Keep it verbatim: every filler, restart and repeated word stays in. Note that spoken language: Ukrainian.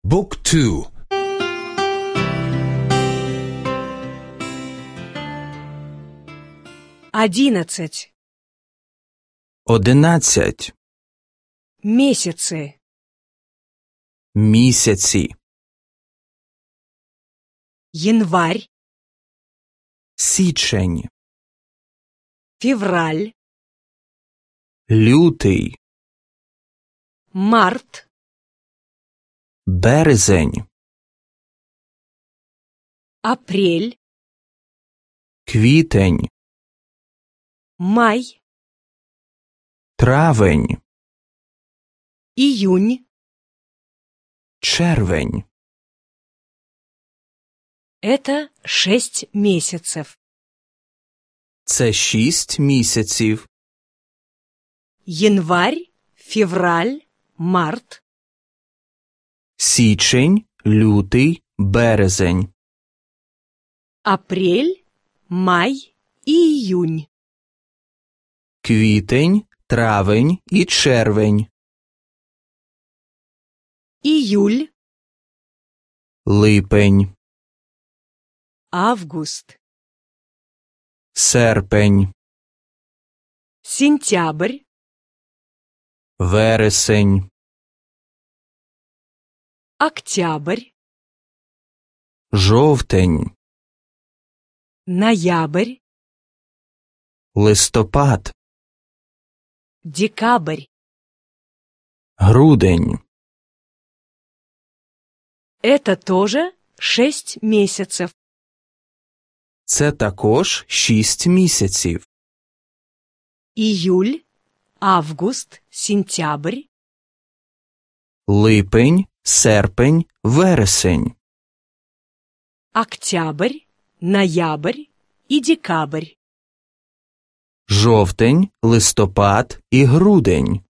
Book two. Одиннадцать. Одинадцять. Месяцы. Місяці. Январь. Січень. Февраль. Лютий. Март. Березень. Апрель. Квітень. Май. Травень. Июнь. Червень. Это шесть месяцев. Це шість місяців. Январь, февраль, март. Січень, лютий, березень. Апрель, май и июнь. Квітень, травень і червень. Июль. Липень. Август. Серпень. Сентябрь. Вересень. Октябрь. Жовтень. Ноябрь. Листопад. Декабрь. Грудень. Это тоже шесть месяцев. Це також шість місяців. Июль, август, сентябрь. Липень, серпень, вересень. Октябрь, ноябрь и декабрь. Жовтень, листопад і грудень.